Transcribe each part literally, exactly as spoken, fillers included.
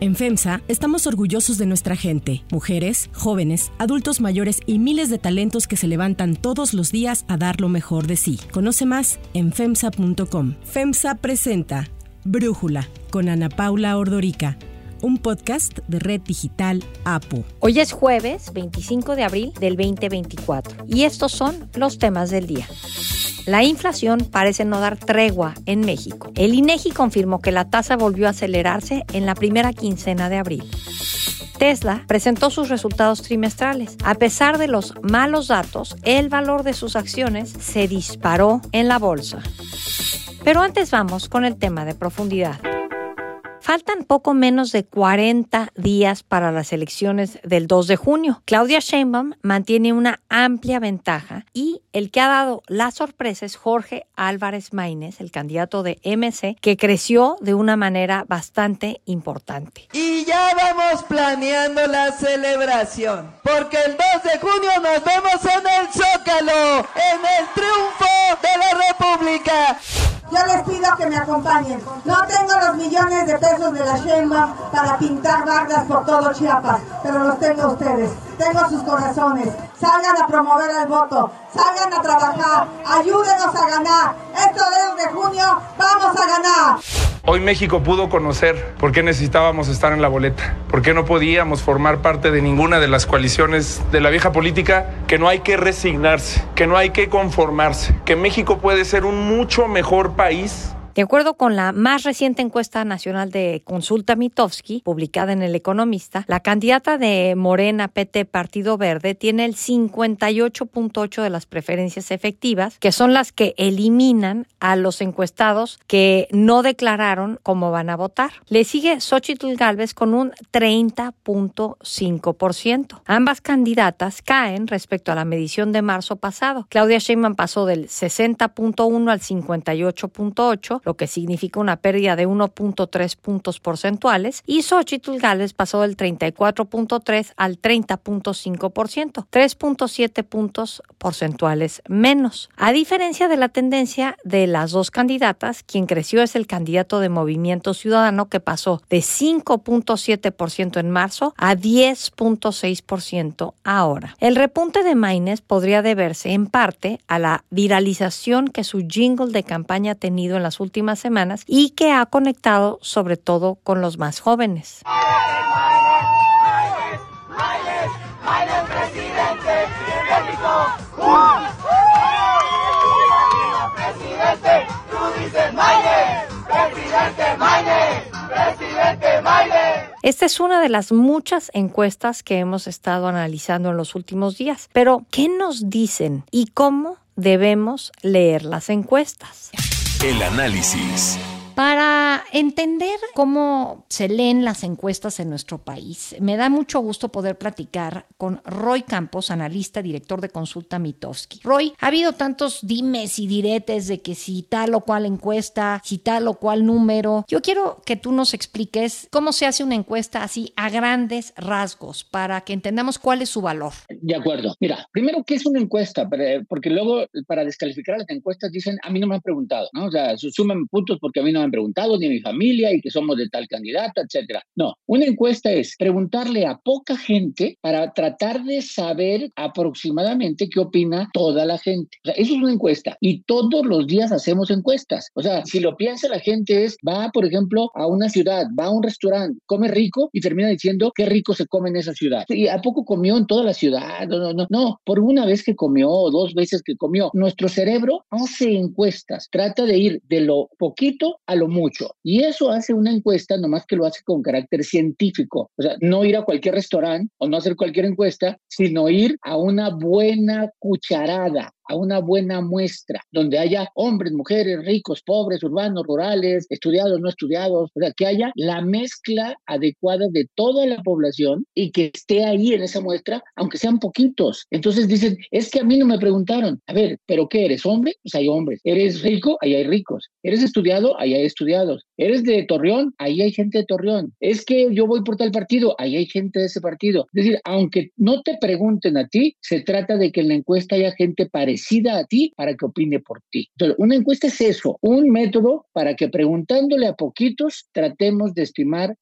En FEMSA estamos orgullosos de nuestra gente, mujeres, jóvenes, adultos mayores y miles de talentos que se levantan todos los días a dar lo mejor de sí. Conoce más en femsa punto com. FEMSA presenta Brújula con Ana Paula Ordorica, un podcast de Red Digital APO. Hoy es jueves veinticinco de abril del veinte veinticuatro y estos son los temas del día. La inflación parece no dar tregua en México. El INEGI confirmó que la tasa volvió a acelerarse en la primera quincena de abril. Tesla presentó sus resultados trimestrales. A pesar de los malos datos, el valor de sus acciones se disparó en la bolsa. Pero antes vamos con el tema de profundidad. Faltan poco menos de cuarenta días para las elecciones del dos de junio. Claudia Sheinbaum mantiene una amplia ventaja y el que ha dado la sorpresa es Jorge Álvarez Maínez, el candidato de M C, que creció de una manera bastante importante. Y ya vamos planeando la celebración, porque el dos de junio nos vemos en el Zócalo, en el triunfo de la República. Yo les pido que me acompañen. No tengo los millones de pesos de la Sheinbaum para pintar bardas por todo Chiapas, pero los tengo ustedes. Tengo sus corazones. Salgan a promover el voto. Salgan a trabajar. Ayúdenos a ganar. Este dos de junio vamos a ganar. Hoy México pudo conocer por qué necesitábamos estar en la boleta, por qué no podíamos formar parte de ninguna de las coaliciones de la vieja política, que no hay que resignarse, que no hay que conformarse, que México puede ser un mucho mejor país. De acuerdo con la más reciente encuesta nacional de Consulta Mitofsky, publicada en El Economista, la candidata de Morena P T Partido Verde tiene el cincuenta y ocho punto ocho de las preferencias efectivas, que son las que eliminan a los encuestados que no declararon cómo van a votar. Le sigue Xóchitl Gálvez con un treinta punto cinco por ciento. Ambas candidatas caen respecto a la medición de marzo pasado. Claudia Sheinbaum pasó del sesenta punto uno al cincuenta y ocho punto ocho, lo que significa una pérdida de uno punto tres puntos porcentuales, y Xóchitl Gálvez pasó del treinta y cuatro punto tres al treinta punto cinco por ciento, tres punto siete puntos porcentuales menos. A diferencia de la tendencia de las dos candidatas, quien creció es el candidato de Movimiento Ciudadano, que pasó de cinco punto siete por ciento en marzo a diez punto seis por ciento ahora. El repunte de Maínez podría deberse en parte a la viralización que su jingle de campaña ha tenido en las últimas semanas y que ha conectado sobre todo con los más jóvenes. Esta es una de las muchas encuestas que hemos estado analizando en los últimos días. Pero, ¿qué nos dicen y cómo debemos leer las encuestas? El análisis. Para entender cómo se leen las encuestas en nuestro país, me da mucho gusto poder platicar con Roy Campos, analista, director de Consulta Mitofsky. Roy, ha habido tantos dimes y diretes de que si tal o cual encuesta, si tal o cual número. Yo quiero que tú nos expliques cómo se hace una encuesta así a grandes rasgos para que entendamos cuál es su valor. De acuerdo. Mira, primero, ¿qué es una encuesta? Porque luego, para descalificar las encuestas, dicen, a mí no me han preguntado, ¿no? O sea, sumen puntos porque a mí no me han preguntado, ni a mi familia, y que somos de tal candidato, etcétera. No, una encuesta es preguntarle a poca gente para tratar de saber aproximadamente qué opina toda la gente. O sea, eso es una encuesta, y todos los días hacemos encuestas. O sea, si lo piensa la gente es, va, por ejemplo, a una ciudad, va a un restaurante, come rico y termina diciendo qué rico se come en esa ciudad. ¿Y a poco comió en toda la ciudad? No, no, no, no, por una vez que comió o dos veces que comió. Nuestro cerebro hace encuestas, trata de ir de lo poquito a lo mucho. Y eso hace una encuesta, nomás que lo hace con carácter científico. O sea, no ir a cualquier restaurante o no hacer cualquier encuesta, sino ir a una buena cucharada, a una buena muestra, donde haya hombres, mujeres, ricos, pobres, urbanos, rurales, estudiados, no estudiados, o sea, que haya la mezcla adecuada de toda la población y que esté ahí en esa muestra, aunque sean poquitos. Entonces dicen, es que a mí no me preguntaron. A ver, ¿pero qué eres? ¿Hombre? Pues hay hombres. ¿Eres rico? Ahí hay ricos. ¿Eres estudiado? Ahí hay estudiados. ¿Eres de Torreón? Ahí hay gente de Torreón. Es que yo voy por tal partido, ahí hay gente de ese partido. Es decir, aunque no te pregunten a ti, se trata de que en la encuesta haya gente parecida a ti para que opine por ti. Entonces, una encuesta es eso, un método para que preguntándole a poquitos tratemos de estimar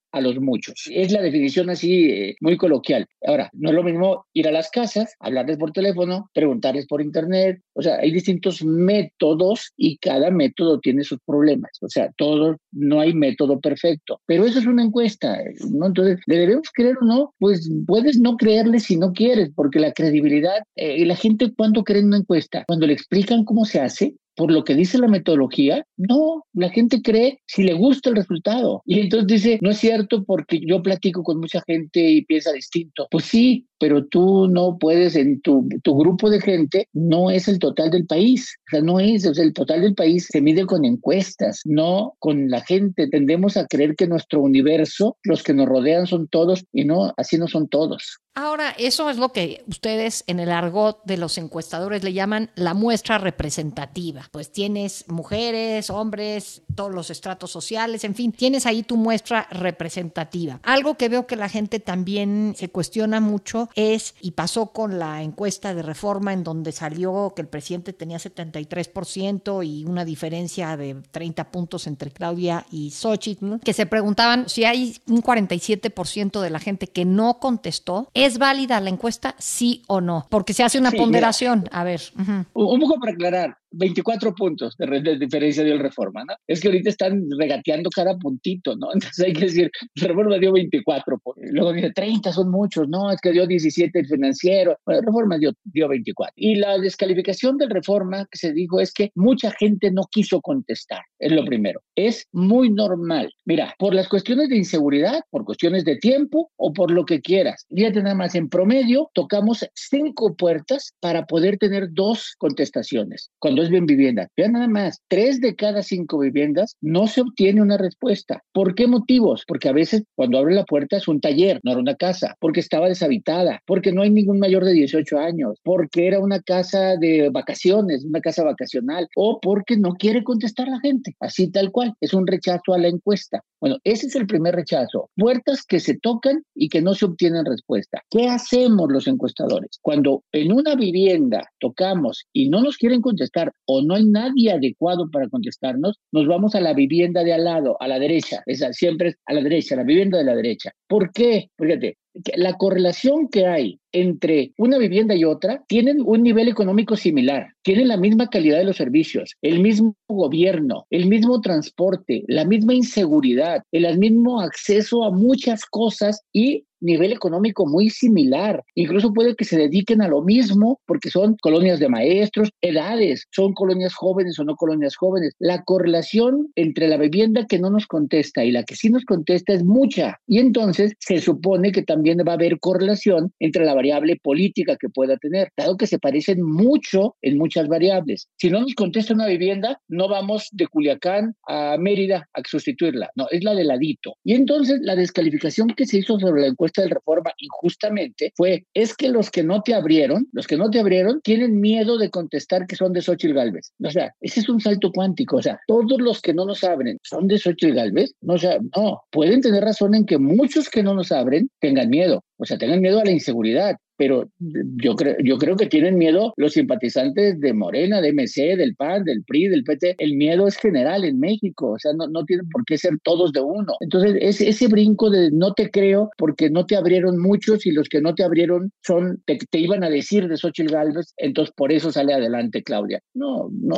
a los muchos. Es la definición así eh, muy coloquial. Ahora, no es lo mismo ir a las casas, hablarles por teléfono, preguntarles por internet. O sea, hay distintos métodos y cada método tiene sus problemas. O sea, todo, no hay método perfecto. Pero eso es una encuesta, ¿no? Entonces, ¿le debemos creer o no? Pues puedes no creerle si no quieres, porque la credibilidad, eh, la gente, ¿cuándo cree en una encuesta? Cuando le explican cómo se hace, por lo que dice la metodología, no, la gente cree si le gusta el resultado. Y entonces dice, no es cierto porque yo platico con mucha gente y piensa distinto. Pues sí, pero tú no puedes, en tu, tu grupo de gente no es el total del país. O sea, no es, o sea, el total del país se mide con encuestas, no con la gente. Tendemos a creer que nuestro universo, los que nos rodean son todos, y no, así no son todos. Ahora, eso es lo que ustedes en el argot de los encuestadores le llaman la muestra representativa. Pues tienes mujeres, hombres, todos los estratos sociales, en fin, tienes ahí tu muestra representativa. Algo que veo que la gente también se cuestiona mucho es, y pasó con la encuesta de Reforma en donde salió que el presidente tenía setenta y tres por ciento y una diferencia de treinta puntos entre Claudia y Xochitl, que se preguntaban si hay un cuarenta y siete por ciento de la gente que no contestó. ¿Es válida la encuesta, sí o no? Porque se hace una sí, ponderación. Mira, a ver. Uh-huh. Un poco para aclarar. veinticuatro puntos de, de diferencia dio el Reforma, ¿no? Es que ahorita están regateando cada puntito, ¿no? Entonces hay que decir, el Reforma dio veinticuatro, luego dice treinta son muchos, no, es que dio diecisiete el Financiero, bueno, el Reforma dio, dio veinticuatro. Y la descalificación del Reforma que se dijo es que mucha gente no quiso contestar, es lo primero. Es muy normal. Mira, por las cuestiones de inseguridad, por cuestiones de tiempo o por lo que quieras. Fíjate nada más, en promedio tocamos cinco puertas para poder tener dos contestaciones. Cuando es bien vivienda. Vean nada más, tres de cada cinco viviendas no se obtiene una respuesta. ¿Por qué motivos? Porque a veces cuando abre la puerta es un taller, no era una casa, porque estaba deshabitada, porque no hay ningún mayor de dieciocho años, porque era una casa de vacaciones, una casa vacacional, o porque no quiere contestar la gente, así tal cual, es un rechazo a la encuesta. Bueno, ese es el primer rechazo. Puertas que se tocan y que no se obtienen respuesta. ¿Qué hacemos los encuestadores? Cuando en una vivienda tocamos y no nos quieren contestar o no hay nadie adecuado para contestarnos, nos vamos a la vivienda de al lado, a la derecha. Esa siempre es a la derecha, la vivienda de la derecha. ¿Por qué? Fíjate, la correlación que hay entre una vivienda y otra tienen un nivel económico similar, tienen la misma calidad de los servicios, el mismo gobierno, el mismo transporte, la misma inseguridad, el mismo acceso a muchas cosas y nivel económico muy similar. Incluso puede que se dediquen a lo mismo porque son colonias de maestros, edades, son colonias jóvenes o no colonias jóvenes. La correlación entre la vivienda que no nos contesta y la que sí nos contesta es mucha. Y entonces se supone que también va a haber correlación entre la variable política que pueda tener, dado que se parecen mucho en muchas variables. Si no nos contesta una vivienda, no vamos de Culiacán a Mérida a sustituirla. No, es la de ladito. Y entonces la descalificación que se hizo sobre la encuesta del Reforma injustamente fue, es que los que no te abrieron, los que no te abrieron tienen miedo de contestar que son de Xóchitl Gálvez. O sea, ese es un salto cuántico. O sea, todos los que no nos abren son de Xóchitl Gálvez. No, o sea, no, pueden tener razón en que muchos que no nos abren tengan miedo. O sea, tengan miedo a la inseguridad. Pero yo creo, yo creo que tienen miedo los simpatizantes de Morena, de M C, del P A N, del P R I, del P T. El miedo es general en México, o sea, no, no tienen por qué ser todos de uno. Entonces, ese, ese brinco de no te creo porque no te abrieron muchos y los que no te abrieron son, te, te iban a decir de Xóchitl Gálvez, entonces por eso sale adelante Claudia. No, no,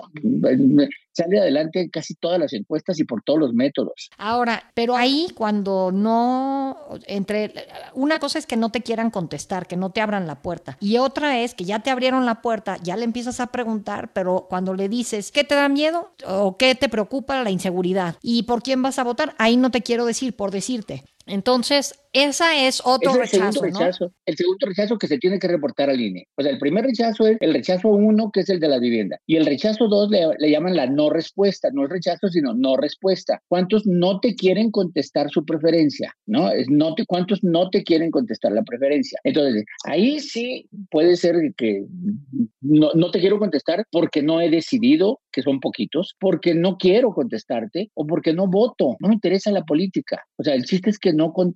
sale adelante en casi todas las encuestas y por todos los métodos. Ahora, pero ahí cuando no, entre, una cosa es que no te quieran contestar, que no te abran la puerta, y otra es que ya te abrieron la puerta, ya le empiezas a preguntar, pero cuando le dices, ¿qué te da miedo? ¿O qué te preocupa? La inseguridad. ¿Y por quién vas a votar? Ahí no te quiero decir, por decirte. Entonces, esa es otro es el rechazo, rechazo, ¿no? El segundo rechazo que se tiene que reportar al I N E. O sea, el primer rechazo es el rechazo uno, que es el de la vivienda. Y el rechazo dos le, le llaman la no respuesta. No es rechazo, sino no respuesta. ¿Cuántos no te quieren contestar su preferencia? ¿No? Es no te, ¿Cuántos no te quieren contestar la preferencia? Entonces, ahí sí puede ser que no, no te quiero contestar porque no he decidido, que son poquitos, porque no quiero contestarte o porque no voto. No me interesa la política. O sea, el chiste es que no contestan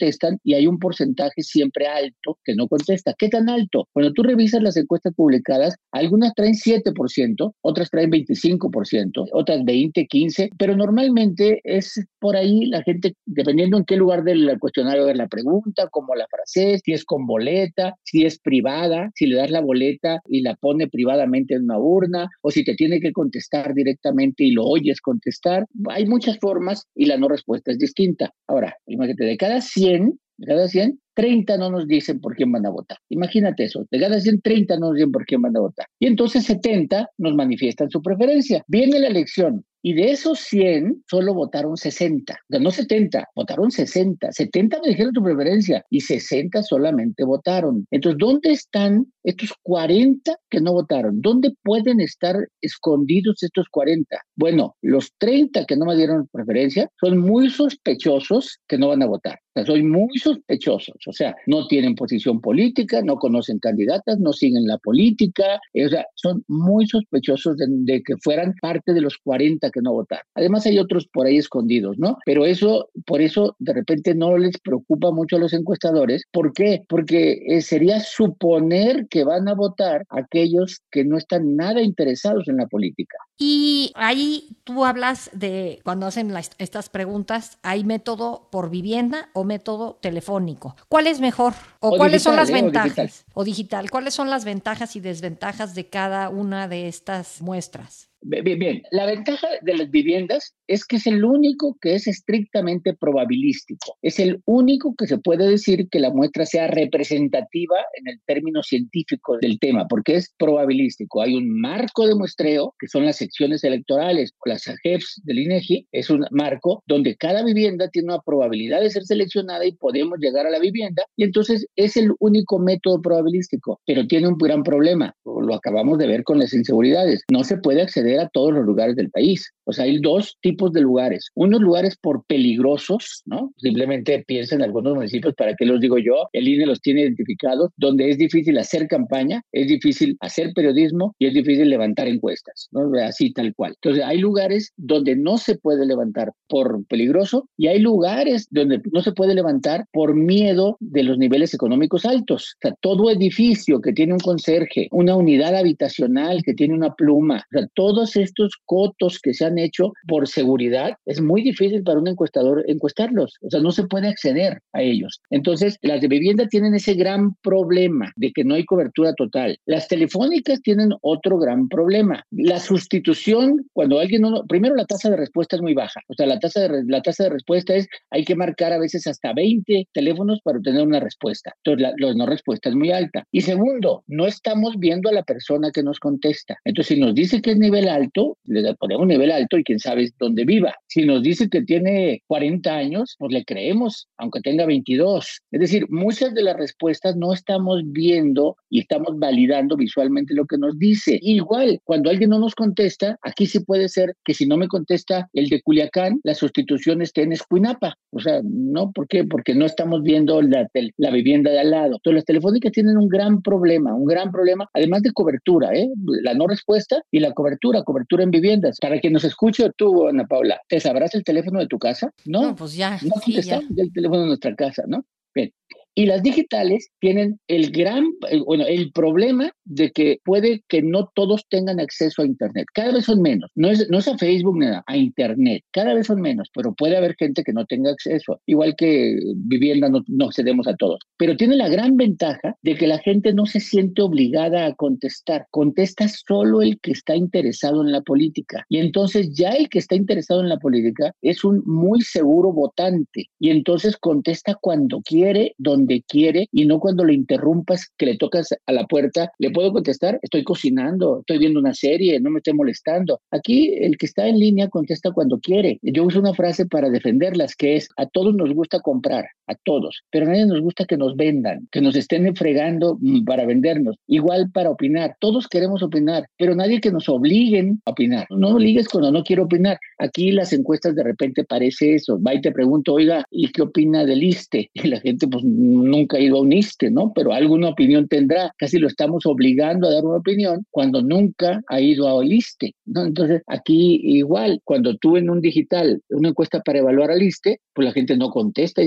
y hay un porcentaje siempre alto que no contesta. ¿Qué tan alto? Cuando tú revisas las encuestas publicadas, algunas traen siete por ciento, otras traen veinticinco por ciento, otras veinte, quince, pero normalmente es por ahí la gente, dependiendo en qué lugar del cuestionario hagas la pregunta, cómo la frases, si es con boleta, si es privada, si le das la boleta y la pone privadamente en una urna, o si te tiene que contestar directamente y lo oyes contestar. Hay muchas formas y la no respuesta es distinta. Ahora, imagínate, de cada cien, de cada cien, treinta no nos dicen por quién van a votar. Imagínate eso, de cada cien, treinta no nos dicen por quién van a votar. Y entonces setenta nos manifiestan su preferencia. Viene la elección. Y de esos cien, solo votaron sesenta. O sea, no setenta, votaron sesenta. setenta me dijeron tu preferencia y sesenta solamente votaron. Entonces, ¿dónde están estos cuarenta que no votaron? ¿Dónde pueden estar escondidos estos cuarenta? Bueno, los treinta que no me dieron preferencia son muy sospechosos que no van a votar. O sea, son muy sospechosos. O sea, no tienen posición política, no conocen candidatas, no siguen la política. O sea, son muy sospechosos de, de que fueran parte de los cuarenta que no votaron. Además, hay otros por ahí escondidos, ¿no? Pero eso, por eso, de repente no les preocupa mucho a los encuestadores. ¿Por qué? Porque eh, sería suponer que van a votar aquellos que no están nada interesados en la política. Y ahí tú hablas de, cuando hacen las, estas preguntas, ¿hay método por vivienda o método telefónico? ¿Cuál es mejor? ¿O, o cuáles digital, son las eh, ventajas? O digital. o digital. ¿Cuáles son las ventajas y desventajas de cada una de estas muestras? Bien, bien, la ventaja de las viviendas es que es el único que es estrictamente probabilístico. Es el único que se puede decir que la muestra sea representativa en el término científico del tema, porque es probabilístico. Hay un marco de muestreo, que son las secciones electorales, o las A G E Ps del INEGI, es un marco donde cada vivienda tiene una probabilidad de ser seleccionada y podemos llegar a la vivienda, y entonces es el único método probabilístico, pero tiene un gran problema. Lo acabamos de ver con las inseguridades. No se puede acceder a todos los lugares del país. O sea, hay dos tipos de lugares. Unos lugares por peligrosos, ¿no? Simplemente piensa en algunos municipios, ¿para qué los digo yo? El I N E los tiene identificados, donde es difícil hacer campaña, es difícil hacer periodismo y es difícil levantar encuestas, ¿no? Así tal cual. Entonces, hay lugares donde no se puede levantar por peligroso y hay lugares donde no se puede levantar por miedo de los niveles económicos altos. O sea, todo edificio que tiene un conserje, una unidad habitacional que tiene una pluma, o sea, todos estos cotos que se han hecho por seguridad, es muy difícil para un encuestador encuestarlos. O sea, no se puede acceder a ellos. Entonces, las de vivienda tienen ese gran problema de que no hay cobertura total. Las telefónicas tienen otro gran problema. La sustitución, cuando alguien no... Primero, la tasa de respuesta es muy baja. O sea, la tasa de, la tasa de respuesta es, hay que marcar a veces hasta veinte teléfonos para obtener una respuesta. Entonces, la, la no respuesta es muy alta. Y segundo, no estamos viendo a la persona que nos contesta. Entonces, si nos dice que es nivel alto, le ponemos nivel alto y quién sabe dónde viva. Si nos dice que tiene cuarenta años, pues le creemos, aunque tenga veintidós. Es decir, muchas de las respuestas no estamos viendo y estamos validando visualmente lo que nos dice. Igual, cuando alguien no nos contesta, aquí sí puede ser que si no me contesta el de Culiacán, la sustitución esté en Escuinapa. O sea, ¿no? ¿Por qué? Porque no estamos viendo la, la vivienda de al lado. Entonces, las telefónicas tienen un gran problema, un gran problema, además de cobertura, ¿eh? La no respuesta y la cobertura, cobertura en viviendas. Para quien nos escuche, tú, Ana Paula, ¿te sabrás el teléfono de tu casa? No, no pues ya. No contestamos Sí, ya. el teléfono de nuestra casa, ¿no? Bien. Y las digitales tienen el gran, bueno, el problema de que puede que no todos tengan acceso a Internet. Cada vez son menos. No es, no es a Facebook ni nada, a Internet. Cada vez son menos, pero puede haber gente que no tenga acceso. Igual que vivienda no, no accedemos a todos. Pero tiene la gran ventaja de que la gente no se siente obligada a contestar. Contesta solo el que está interesado en la política. Y entonces ya el que está interesado en la política es un muy seguro votante. Y entonces contesta cuando quiere, donde quiere y no cuando le interrumpas, que le tocas a la puerta. ¿Le puedo contestar? Estoy cocinando, estoy viendo una serie, no me esté molestando. Aquí el que está en línea contesta cuando quiere. Yo uso una frase para defenderlas que es: a todos nos gusta comprar, a todos, pero a nadie nos gusta que nos vendan, que nos estén fregando para vendernos. Igual para opinar, todos queremos opinar, pero nadie que nos obliguen a opinar. No obligues cuando no quiero opinar. Aquí las encuestas de repente parece eso. Va y te pregunto, oiga, ¿y qué opina del ISSSTE? Y la gente pues nunca ha ido a un ISSSTE, ¿no? Pero alguna opinión tendrá. Casi lo estamos obligando a dar una opinión cuando nunca ha ido al ISSSTE, ¿no? Entonces, aquí igual, cuando tú en un digital, una encuesta para evaluar al ISSSTE, pues la gente no contesta, dice, ¿por qué voy a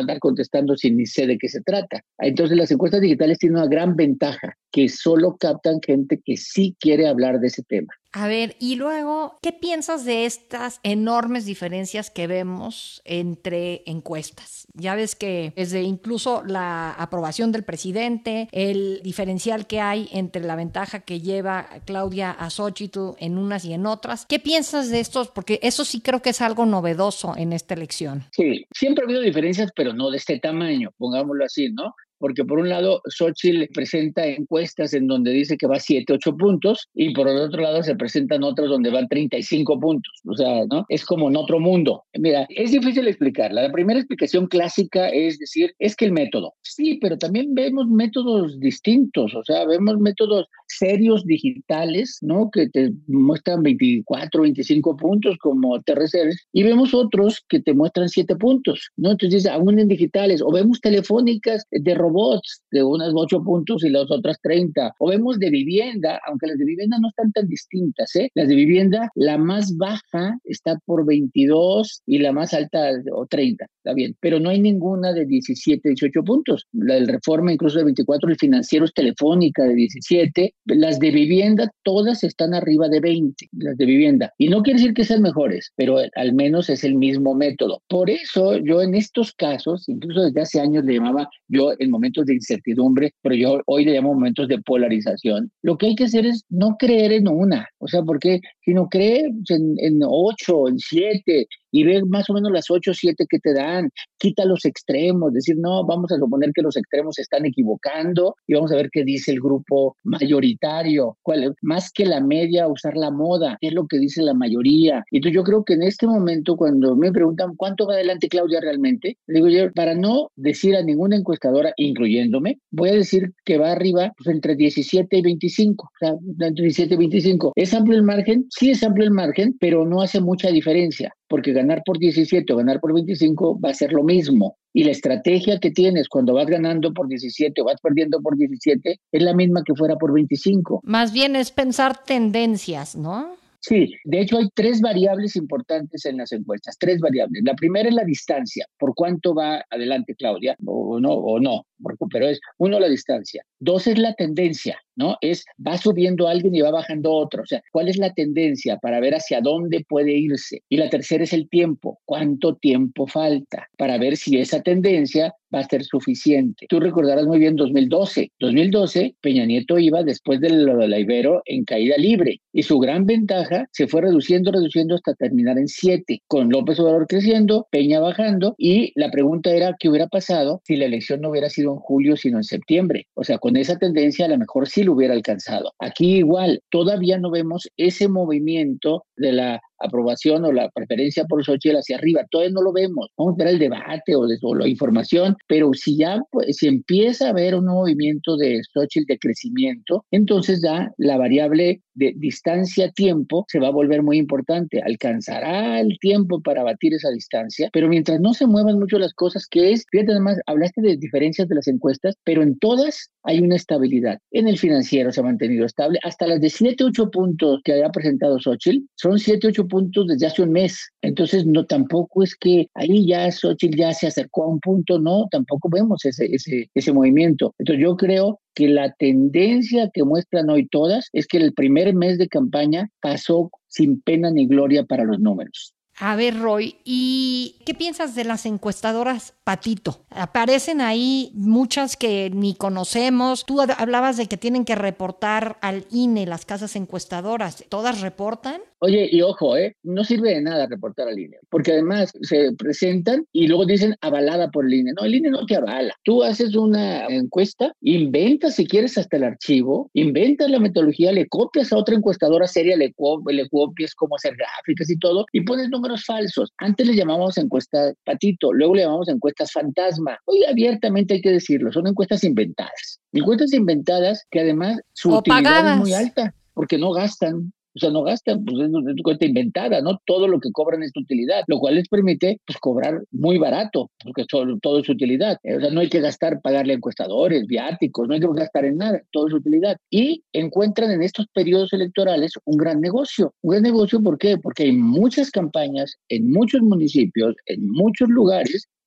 andar contestando si ni sé de qué se trata. Entonces las encuestas digitales tienen una gran ventaja, que solo captan gente que sí quiere hablar de ese tema. A ver, y luego, ¿qué piensas de estas enormes diferencias que vemos entre encuestas? Ya ves que desde incluso la aprobación del presidente, el diferencial que hay entre la ventaja que lleva Claudia a Xochitl en unas y en otras. ¿Qué piensas de estos? Porque eso sí creo que es algo novedoso en esta elección. Sí, siempre ha habido diferencias, pero no de este tamaño, pongámoslo así, ¿no? Porque por un lado, Xochitl presenta encuestas en donde dice que va a siete, ocho puntos, y por el otro lado se presentan otras donde van treinta y cinco puntos. O sea, ¿no? Es como en otro mundo. Mira, es difícil explicarla. La primera explicación clásica es decir, es que el método. Sí, pero también vemos métodos distintos. O sea, vemos métodos serios digitales, ¿no? Que te muestran veinticuatro, veinticinco puntos como T R Cs, y vemos otros que te muestran siete puntos, ¿no? Entonces, aún en digitales, o vemos telefónicas de robots de unas ocho puntos y las otras treinta, o vemos de vivienda, aunque las de vivienda no están tan distintas, ¿eh? Las de vivienda, la más baja está por veintidós y la más alta o treinta, está bien, pero no hay ninguna de diecisiete, dieciocho puntos. La del Reforma incluso de veinticuatro, el Financiero es Telefónica de diecisiete, las de vivienda todas están arriba de veinte, las de vivienda, y no quiere decir que sean mejores, pero al menos es el mismo método. Por eso yo en estos casos, incluso desde hace años le llamaba yo en momentos de incertidumbre, pero yo hoy le llamo momentos de polarización. Lo que hay que hacer es no creer en una, o sea, porque si no crees en, en ocho, en siete, y ver más o menos las ocho o siete que te dan, quita los extremos, decir, no, vamos a suponer que los extremos se están equivocando y vamos a ver qué dice el grupo mayoritario, cuál, más que la media, usar la moda, qué es lo que dice la mayoría. Y entonces yo creo que en este momento, cuando me preguntan cuánto va adelante Claudia realmente, digo yo, para no decir a ninguna encuestadora, incluyéndome, voy a decir que va arriba pues, entre diecisiete y veinticinco, o sea, entre diecisiete y veinticinco. ¿Es amplio el margen? Sí, es amplio el margen, pero no hace mucha diferencia, porque ganar por diecisiete o ganar por veinticinco va a ser lo mismo. Y la estrategia que tienes cuando vas ganando por diecisiete o vas perdiendo por diecisiete es la misma que fuera por veinticinco. Más bien es pensar tendencias, ¿no? Sí, de hecho hay tres variables importantes en las encuestas, tres variables. La primera es la distancia, por cuánto va adelante Claudia, o no, o no, pero es uno, la distancia. Dos es la tendencia, ¿no? Es va subiendo alguien y va bajando otro, o sea, ¿cuál es la tendencia para ver hacia dónde puede irse? Y la tercera es el tiempo, ¿cuánto tiempo falta para ver si esa tendencia va a ser suficiente? Tú recordarás muy bien dos mil doce. dos mil doce, Peña Nieto iba después de lo de la Ibero en caída libre y su gran ventaja se fue reduciendo, reduciendo hasta terminar en siete, con López Obrador creciendo, Peña bajando, y la pregunta era qué hubiera pasado si la elección no hubiera sido en julio sino en septiembre. O sea, con esa tendencia a lo mejor sí lo hubiera alcanzado. Aquí igual, todavía no vemos ese movimiento de la aprobación o la preferencia por Xochitl hacia arriba, todavía no lo vemos. Vamos a ver el debate o, de, o la información, pero si ya pues, si empieza a haber un movimiento de Xochitl de crecimiento, entonces ya la variable de distancia-tiempo se va a volver muy importante. Alcanzará el tiempo para batir esa distancia, pero mientras no se muevan mucho las cosas, que es, fíjate además, hablaste de diferencias de las encuestas, pero en todas hay una estabilidad. En el Financiero se ha mantenido estable, hasta las de siete, ocho puntos que haya presentado Xochitl, son siete, ocho puntos desde hace un mes. Entonces, no, tampoco es que ahí ya Xochitl ya se acercó a un punto, no, tampoco vemos ese, ese, ese movimiento. Entonces, yo creo que la tendencia que muestran hoy todas es que el primer mes de campaña pasó sin pena ni gloria para los números. A ver, Roy, ¿y qué piensas de las encuestadoras Patito? Aparecen ahí muchas que ni conocemos. Tú hablabas de que tienen que reportar al I N E las casas encuestadoras. ¿Todas reportan? Oye, y ojo, ¿eh? No sirve de nada reportar al I N E, porque además se presentan y luego dicen avalada por el I N E. No, el I N E no te avala. Tú haces una encuesta, inventas si quieres hasta el archivo, inventas la metodología, le copias a otra encuestadora seria, le, co- le copias cómo hacer gráficas y todo, y pones números falsos. Antes le llamamos encuesta patito, luego le llamamos encuestas fantasma. Hoy abiertamente hay que decirlo, son encuestas inventadas. Encuestas inventadas que además su O utilidad pagadas. es muy alta, porque no gastan. O sea, no gastan, pues es una cuenta inventada, ¿no? Todo lo que cobran es utilidad, lo cual les permite pues, cobrar muy barato, porque todo, todo es utilidad. O sea, no hay que gastar, pagarle a encuestadores, viáticos, no hay que gastar en nada, todo es utilidad. Y encuentran en estos periodos electorales un gran negocio. Un gran negocio, ¿por qué? Porque hay muchas campañas en muchos municipios, en muchos lugares,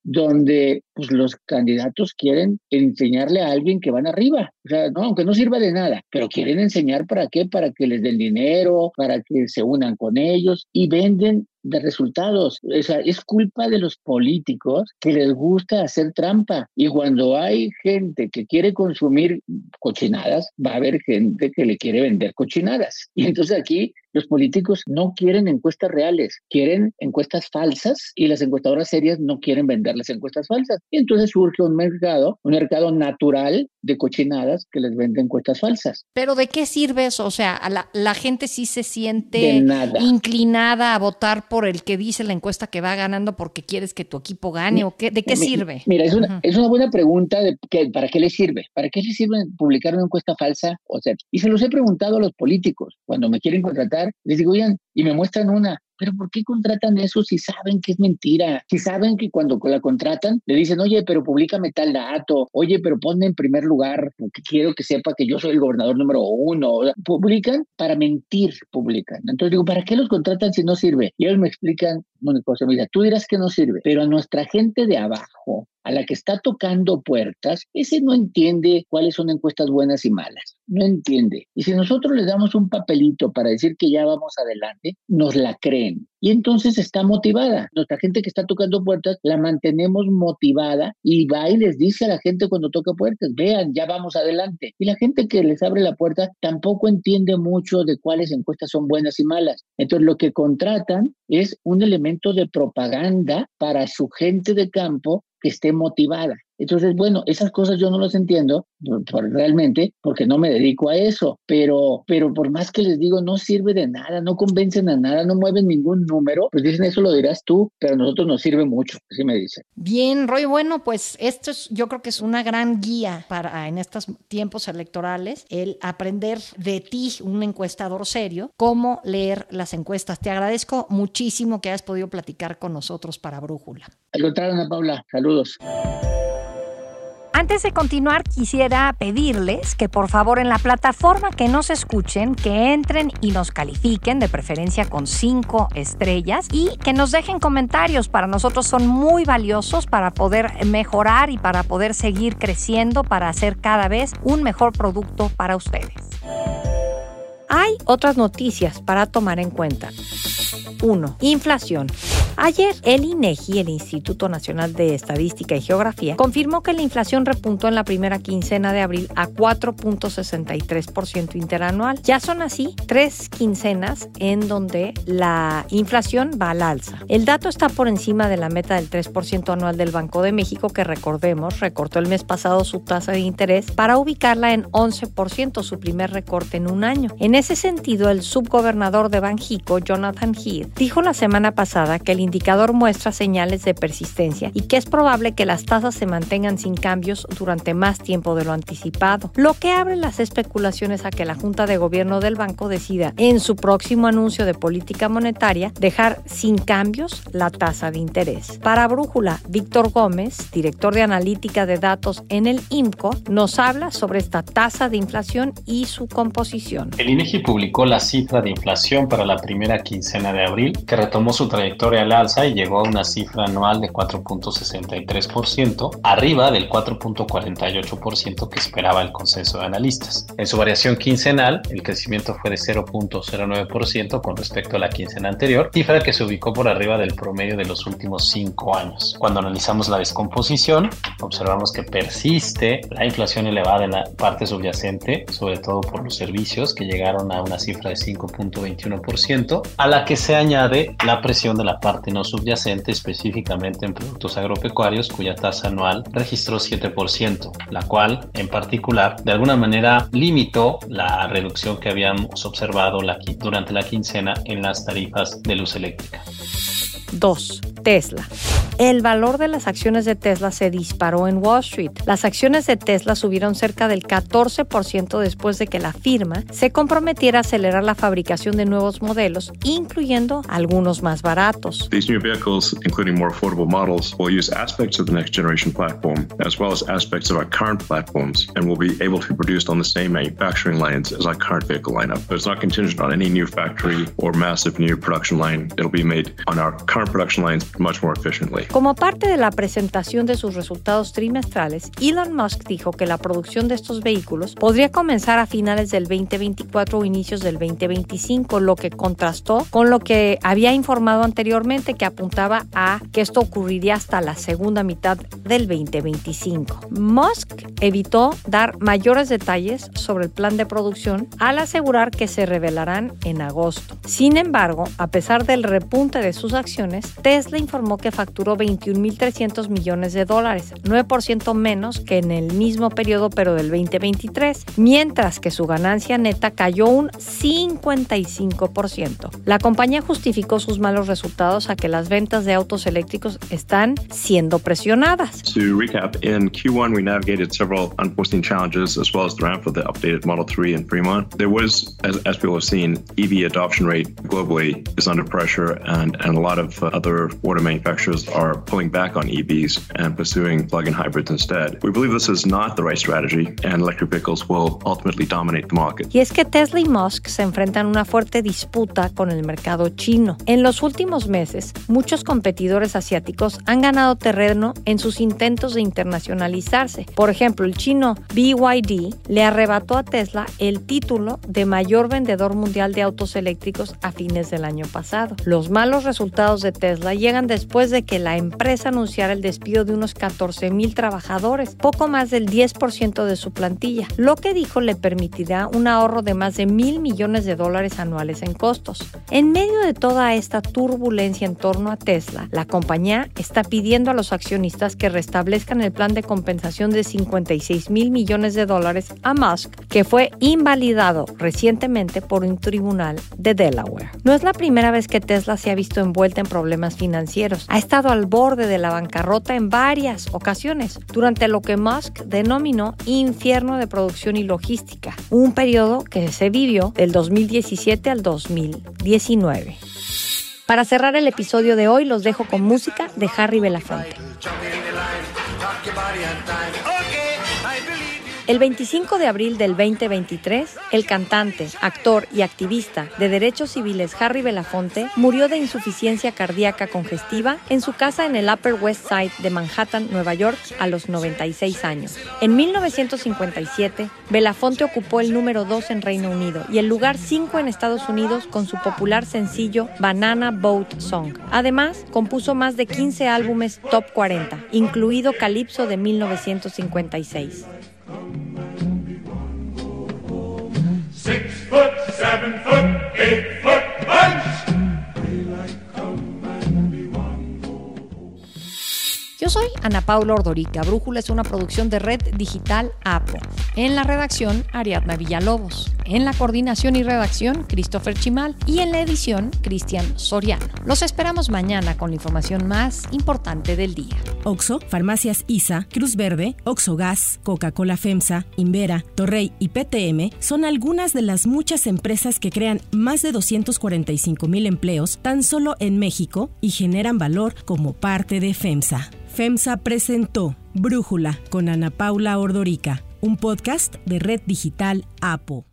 donde pues, los candidatos quieren enseñarle a alguien que van arriba. O sea, no, aunque no sirva de nada, pero quieren enseñar para qué, para que les den dinero, para que se unan con ellos y venden de resultados. O sea, es culpa de los políticos que les gusta hacer trampa. Y cuando hay gente que quiere consumir cochinadas, va a haber gente que le quiere vender cochinadas. Y entonces aquí los políticos no quieren encuestas reales, quieren encuestas falsas y las encuestadoras serias no quieren vender las encuestas falsas. Y entonces surge un mercado, un mercado natural de cochinadas que les venden encuestas falsas. ¿Pero de qué sirve eso? O sea, a la, la gente sí se siente inclinada a votar por el que dice la encuesta que va ganando porque quieres que tu equipo gane, ¿o qué? ¿De qué sirve? Mira, es una, uh-huh. es una buena pregunta de que, ¿para qué les sirve? ¿Para qué les sirve publicar una encuesta falsa? O sea, y se los he preguntado a los políticos cuando me quieren contratar, les digo, oigan, y me muestran una. ¿Pero por qué contratan eso si saben que es mentira? Si saben que cuando la contratan le dicen, oye, pero públicame tal dato, oye, pero ponme en primer lugar, porque quiero que sepa que yo soy el gobernador número uno. O sea, publican para mentir, publican. Entonces digo, ¿para qué los contratan si no sirve? Y ellos me explican una cosa, mira, tú dirás que no sirve, pero a nuestra gente de abajo, a la que está tocando puertas, ese no entiende cuáles son encuestas buenas y malas. No entiende. Y si nosotros les damos un papelito para decir que ya vamos adelante, nos la creen. Y entonces está motivada. Nuestra gente que está tocando puertas, la mantenemos motivada y va y les dice a la gente cuando toca puertas, vean, ya vamos adelante. Y la gente que les abre la puerta tampoco entiende mucho de cuáles encuestas son buenas y malas. Entonces lo que contratan es un elemento de propaganda para su gente de campo que esté motivada. Entonces, bueno, esas cosas yo no las entiendo por, por, realmente porque no me dedico a eso, pero, pero por más que les digo, no sirve de nada, no convencen a nada, no mueven ningún número, pues dicen, eso lo dirás tú, pero a nosotros nos sirve mucho, así me dicen. Bien, Roy, bueno, pues esto es, yo creo que es una gran guía para en estos tiempos electorales, el aprender de ti, un encuestador serio, cómo leer las encuestas. Te agradezco muchísimo que hayas podido platicar con nosotros para Brújula. Al contrario, Ana Paula, saludos. Antes de continuar, quisiera pedirles que por favor en la plataforma que nos escuchen, que entren y nos califiquen, de preferencia con cinco estrellas, y que nos dejen comentarios. Para nosotros son muy valiosos para poder mejorar y para poder seguir creciendo, para hacer cada vez un mejor producto para ustedes. Hay otras noticias para tomar en cuenta. uno. Inflación. Ayer, el INEGI, el Instituto Nacional de Estadística y Geografía, confirmó que la inflación repuntó en la primera quincena de abril a cuatro punto sesenta y tres por ciento interanual. Ya son así tres quincenas en donde la inflación va al alza. El dato está por encima de la meta del tres por ciento anual del Banco de México, que recordemos, recortó el mes pasado su tasa de interés para ubicarla en once por ciento, su primer recorte en un año. En ese sentido, el subgobernador de Banjico, Jonathan Heath, dijo la semana pasada que el indicador muestra señales de persistencia y que es probable que las tasas se mantengan sin cambios durante más tiempo de lo anticipado, lo que abre las especulaciones a que la Junta de Gobierno del banco decida en su próximo anuncio de política monetaria dejar sin cambios la tasa de interés. Para Brújula, Víctor Gómez, director de analítica de datos en el I M C O, nos habla sobre esta tasa de inflación y su composición. El INEGI publicó la cifra de inflación para la primera quincena de abril, que retomó su trayectoria al alza y llegó a una cifra anual de cuatro punto sesenta y tres por ciento, arriba del cuatro punto cuarenta y ocho por ciento que esperaba el consenso de analistas. En su variación quincenal, el crecimiento fue de cero punto cero nueve por ciento con respecto a la quincena anterior, cifra que se ubicó por arriba del promedio de los últimos cinco años. Cuando analizamos la descomposición, observamos que persiste la inflación elevada en la parte subyacente, sobre todo por los servicios, que llegaron a una cifra de cinco punto veintiuno por ciento, a la que se añade la presión de la parte no subyacente, específicamente en productos agropecuarios, cuya tasa anual registró siete por ciento, la cual, en particular, de alguna manera limitó la reducción que habíamos observado la, durante la quincena en las tarifas de luz eléctrica. dos. Tesla. El valor de las acciones de Tesla se disparó en Wall Street. Las acciones de Tesla subieron cerca del catorce por ciento después de que la firma se comprometiera a acelerar la fabricación de nuevos modelos, incluyendo algunos más baratos. These new vehicles, including more affordable models, will use aspects of the next generation platform, as well as aspects of our current platforms, and will be able to be produced on the same manufacturing lines as our current vehicle lineup. But it's not contingent on any new factory or massive new production line. It'll be made on our current production lines much more efficiently. Como parte de la presentación de sus resultados trimestrales, Elon Musk dijo que la producción de estos vehículos podría comenzar a finales del veinte veinticuatro o inicios del veinte veinticinco, lo que contrastó con lo que había informado anteriormente, que apuntaba a que esto ocurriría hasta la segunda mitad del veinte veinticinco. Musk evitó dar mayores detalles sobre el plan de producción al asegurar que se revelarán en agosto. Sin embargo, a pesar del repunte de sus acciones, Tesla informó que facturó veintiún mil trescientos millones de dólares, nueve por ciento menos que en el mismo periodo pero del veinte veintitrés, mientras que su ganancia neta cayó un cincuenta y cinco por ciento. La compañía justificó sus malos resultados a que las ventas de autos eléctricos están siendo presionadas. To recap, in Q one we navigated several unforeseen challenges as well as the ramp of the updated Model three in Fremont. There was, as, as people have seen, E V adoption rate globally is under pressure, and, and a lot of uh, other auto manufacturers are pulling back on E Vs and pursuing plug-in hybrids instead. We believe this is not the right strategy, and electric vehicles will ultimately dominate the market. Y es que Tesla y Musk se enfrentan a una fuerte disputa con el mercado chino. En los últimos meses, muchos competidores asiáticos han ganado terreno en sus intentos de internacionalizarse. Por ejemplo, el chino B Y D le arrebató a Tesla el título de mayor vendedor mundial de autos eléctricos a fines del año pasado. Los malos resultados de Tesla llegan después de que la empresa anunciara el despido de unos catorce mil trabajadores, poco más del diez por ciento de su plantilla, lo que dijo le permitirá un ahorro de más de mil millones de dólares anuales en costos. En medio de toda esta turbulencia en torno a Tesla, la compañía está pidiendo a los accionistas que restablezcan el plan de compensación de cincuenta y seis mil millones de dólares a Musk, que fue invalidado recientemente por un tribunal de Delaware. No es la primera vez que Tesla se ha visto envuelta en problemas financieros. Ha estado al borde de la bancarrota en varias ocasiones, durante lo que Musk denominó infierno de producción y logística, un periodo que se vivió del dos mil diecisiete al dos mil diecinueve. Para cerrar el episodio de hoy, los dejo con música de Harry Belafonte. El veinticinco de abril del veinte veintitrés, el cantante, actor y activista de derechos civiles Harry Belafonte murió de insuficiencia cardíaca congestiva en su casa en el Upper West Side de Manhattan, Nueva York, a los noventa y seis años. En mil novecientos cincuenta y siete, Belafonte ocupó el número dos en Reino Unido y el lugar cinco en Estados Unidos con su popular sencillo Banana Boat Song. Además, compuso más de quince álbumes top cuarenta, incluido Calypso de mil novecientos cincuenta y seis. Six foot, seven foot, eight foot punch. Yo soy Ana Paula Ordorica. Brújula es una producción de Red Digital APO. En la redacción, Ariadna Villalobos. En la coordinación y redacción, Christopher Chimal. Y en la edición, Cristian Soriano. Los esperamos mañana con la información más importante del día. Oxxo, Farmacias I S A, Cruz Verde, Oxxo Gas, Coca-Cola FEMSA, Invera, Torrey y P T M son algunas de las muchas empresas que crean más de doscientos cuarenta y cinco mil empleos tan solo en México y generan valor como parte de FEMSA. FEMSA presentó Brújula con Ana Paula Ordorica, un podcast de Red Digital APO.